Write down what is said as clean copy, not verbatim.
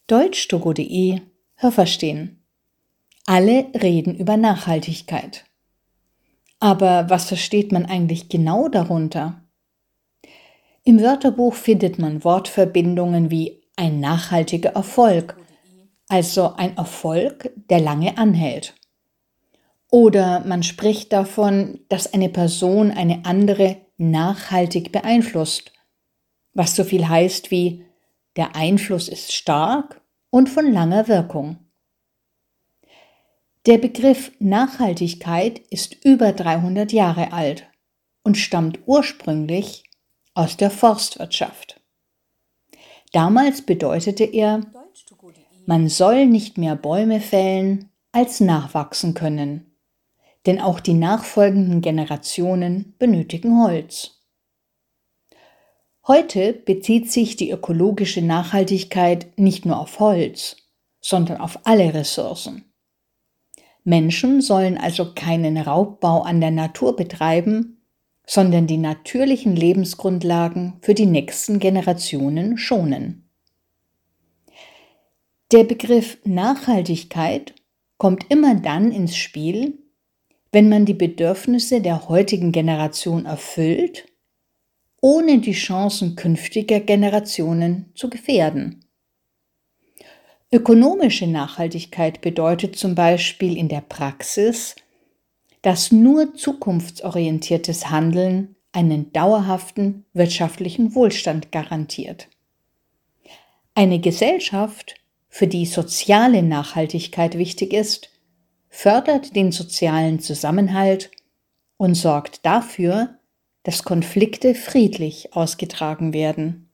Deutschtogo.de Hörverstehen. Alle reden über Nachhaltigkeit. Aber was versteht man eigentlich genau darunter? Im Wörterbuch findet man Wortverbindungen wie ein nachhaltiger Erfolg, also ein Erfolg, der lange anhält. Oder man spricht davon, dass eine Person eine andere nachhaltig beeinflusst, was so viel heißt wie der Einfluss ist stark und von langer Wirkung. Der Begriff Nachhaltigkeit ist über 300 Jahre alt und stammt ursprünglich aus der Forstwirtschaft. Damals bedeutete er, man soll nicht mehr Bäume fällen, als nachwachsen können, denn auch die nachfolgenden Generationen benötigen Holz. Heute bezieht sich die ökologische Nachhaltigkeit nicht nur auf Holz, sondern auf alle Ressourcen. Menschen sollen also keinen Raubbau an der Natur betreiben, sondern die natürlichen Lebensgrundlagen für die nächsten Generationen schonen. Der Begriff Nachhaltigkeit kommt immer dann ins Spiel, wenn man die Bedürfnisse der heutigen Generation erfüllt, ohne die Chancen künftiger Generationen zu gefährden. Ökonomische Nachhaltigkeit bedeutet zum Beispiel in der Praxis, dass nur zukunftsorientiertes Handeln einen dauerhaften wirtschaftlichen Wohlstand garantiert. Eine Gesellschaft, für die soziale Nachhaltigkeit wichtig ist, fördert den sozialen Zusammenhalt und sorgt dafür, dass Konflikte friedlich ausgetragen werden.